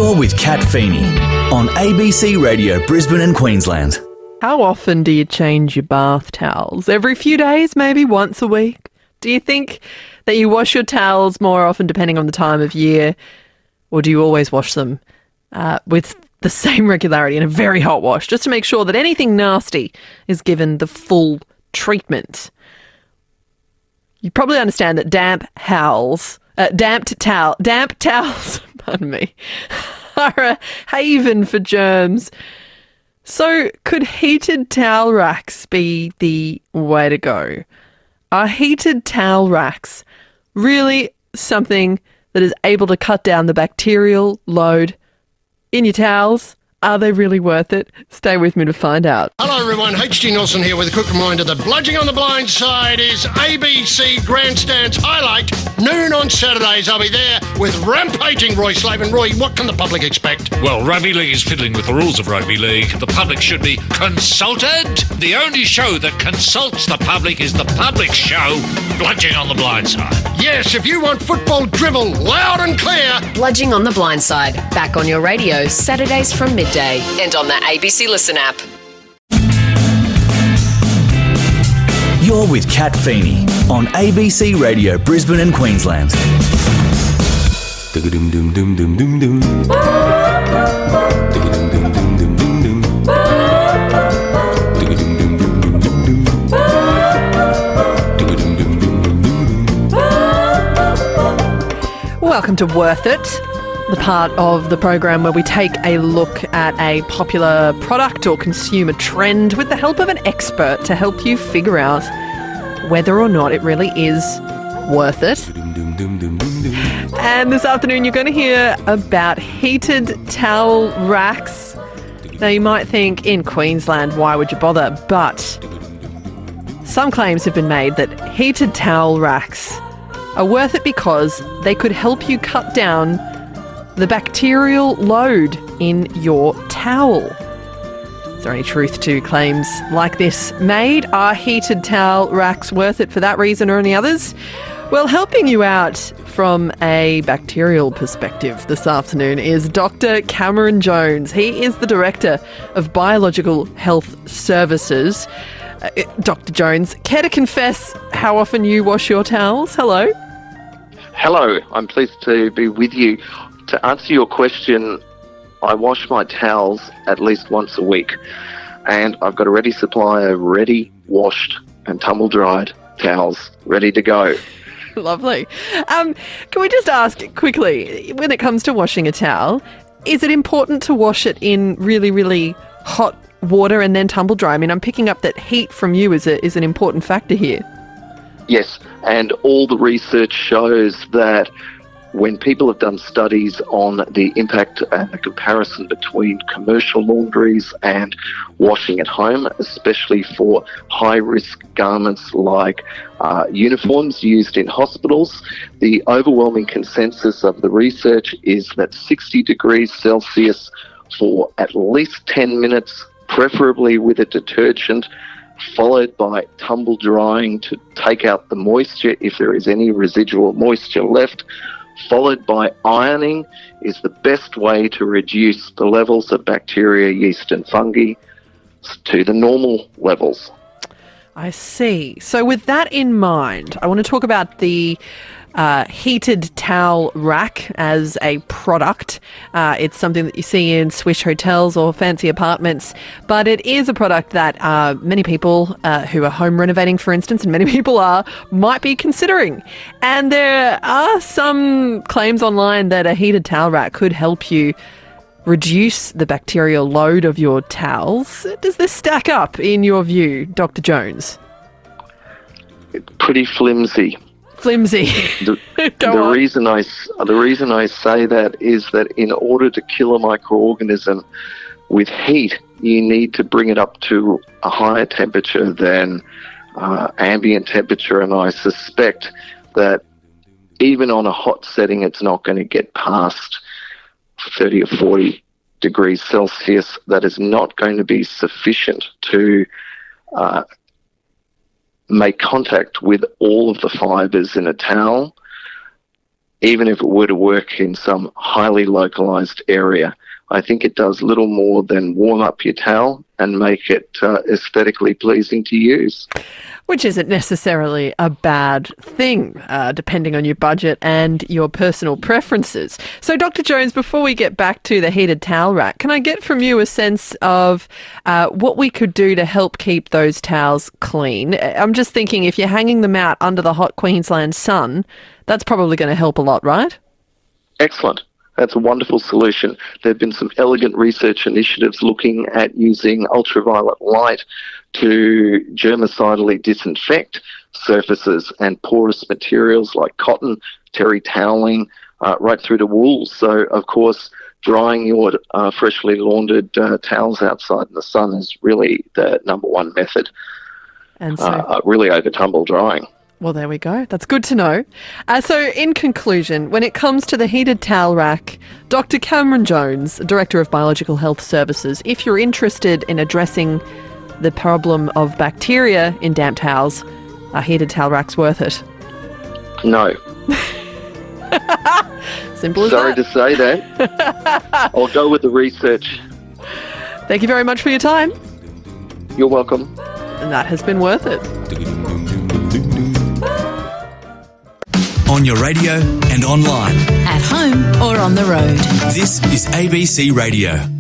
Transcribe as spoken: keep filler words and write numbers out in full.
You're with Kat Feeney on A B C Radio Brisbane and Queensland. How often do you change your bath towels? Every few days, maybe once a week? Do you think that you wash your towels more often depending on the time of year, or do you always wash them uh, with the same regularity in a very hot wash, just to make sure that anything nasty is given the full treatment? You probably understand that damp towels, uh, damp towel, damp towels, pardon me, are a haven for germs. So could heated towel racks be the way to go? Are heated towel racks really something that is able to cut down the bacterial load in your towels? Are they really worth it? Stay with me to find out. Hello everyone, H G Nelson here with a quick reminder that Bludging on the Blind Side is A B C Grandstand's highlight. Noon on Saturdays, I'll be there with rampaging Roy Slaven. Roy, what can the public expect? Well, Rugby League is fiddling with the rules of Rugby League. The public should be consulted. The only show that consults the public is the public show, Bludging on the Blind Side. Yes, if you want football drivel loud and clear. Bludging on the Blind Side, back on your radio, Saturdays from midday and on the A B C Listen app. You're with Kat Feeney on A B C Radio Brisbane and Queensland. Welcome to Worth It, the part of the program where we take a look at a popular product or consumer trend with the help of an expert to help you figure out whether or not it really is worth it. And this afternoon you're going to hear about heated towel racks. Now you might think, in Queensland, why would you bother? But some claims have been made that heated towel racks are worth it because they could help you cut down the bacterial load in your towel. Is there any truth to claims like this made? Are heated towel racks worth it for that reason or any others? Well, helping you out from a bacterial perspective this afternoon is Doctor Cameron Jones. He is the Director of Biological Health Services. Uh, Doctor Jones, care to confess how often you wash your towels? Hello. Hello, I'm pleased to be with you. To answer your question, I wash my towels at least once a week, and I've got a ready supply of ready washed and tumble-dried towels ready to go. Lovely. Um, can we just ask quickly, when it comes to washing a towel, is it important to wash it in really, really hot water and then tumble dry? I mean, I'm picking up that heat from you is a, is an important factor here. Yes, and all the research shows that when people have done studies on the impact and the comparison between commercial laundries and washing at home, especially for high-risk garments like uh, uniforms used in hospitals, the overwhelming consensus of the research is that sixty degrees Celsius for at least ten minutes, preferably with a detergent, followed by tumble drying to take out the moisture if there is any residual moisture left, followed by ironing, is the best way to reduce the levels of bacteria, yeast and fungi to the normal levels. I see. So with that in mind, I want to talk about the uh, heated towel rack as a product. Uh, it's something that you see in swish hotels or fancy apartments, but it is a product that uh, many people uh, who are home renovating, for instance, and many people are, might be considering. And there are some claims online that a heated towel rack could help you reduce the bacterial load of your towels. Does this stack up in your view, Doctor Jones? It's pretty flimsy. Flimsy. The, the reason I the reason I say that is that in order to kill a microorganism with heat, you need to bring it up to a higher temperature than uh, ambient temperature, and I suspect that even on a hot setting, it's not going to get past thirty or forty degrees Celsius. That is not going to be sufficient to uh, make contact with all of the fibres in a towel. even if it were to work in some highly localised area, I think it does little more than warm up your towel and make it uh, aesthetically pleasing to use. Which isn't necessarily a bad thing, uh, depending on your budget and your personal preferences. So, Doctor Jones, before we get back to the heated towel rack, can I get from you a sense of uh, what we could do to help keep those towels clean? I'm just thinking if you're hanging them out under the hot Queensland sun, that's probably going to help a lot, right? Excellent. That's a wonderful solution. There have been some elegant research initiatives looking at using ultraviolet light to germicidally disinfect surfaces and porous materials like cotton, terry toweling, uh, right through to wool. So, of course, drying your uh, freshly laundered uh, towels outside in the sun is really the number one method, and so, uh, really over tumble drying. Well, there we go. That's good to know. Uh, so, in conclusion, when it comes to the heated towel rack, Doctor Cameron Jones, Director of Biological Health Services, if you're interested in addressing the problem of bacteria in damp towels, a heated towel rack's worth it. No. Simple as Sorry that. to say that. I'll go with the research. Thank you very much for your time. You're welcome. And that has been worth it. On your radio and online. At home or on the road. This is A B C Radio.